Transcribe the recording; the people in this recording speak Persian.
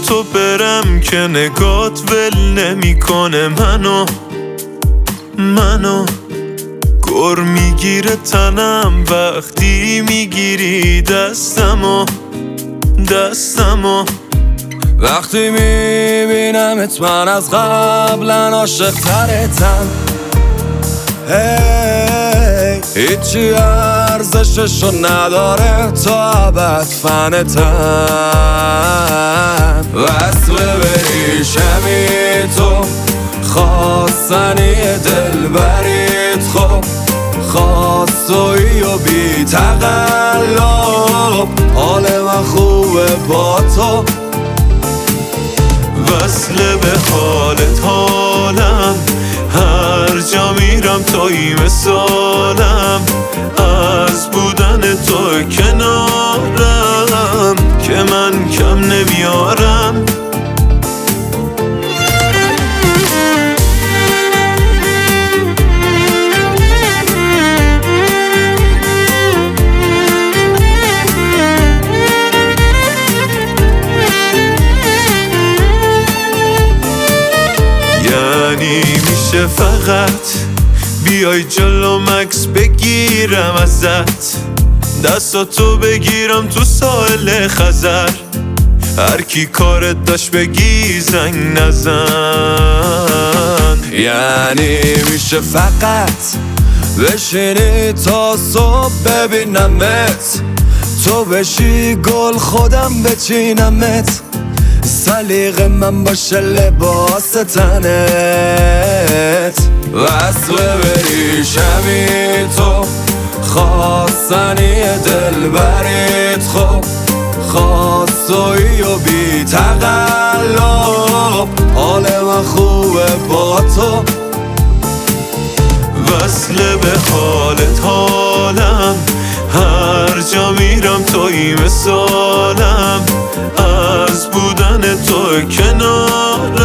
تو برم که نگات ول نمیکنه منو گر میگیره تنم وقتی میگیری دستمو وقتی میبینمت من از قبلا عاشق ترتم هیچی ارزششو نداره تا ابد فنتم وصل بریشمی تو خواستنی دلبریت خب خواستویی و بی تقلب حال من خوبه با تو وصل به حالت حالم هر جا میرم توی مثالم از بودن تو کنارم که من کم نمیارم میشه فقط بیای جلو مکس بگیرم ازت دستاتو بگیرم تو ساحل خزر هر کی کارت داشت بگی زنگ نزن یعنی میشه فقط بشینی تا صبح ببینمت تو بشی گل خودم بچینمت سلیق من باشه لباس تنت وصل بریشمی تو خواستنی دلبریت خب خواستویی و بی تقلب حال من خوبه با تو وصل به حالت حالم هر جا میرم توی مثالم از بودن تو کنار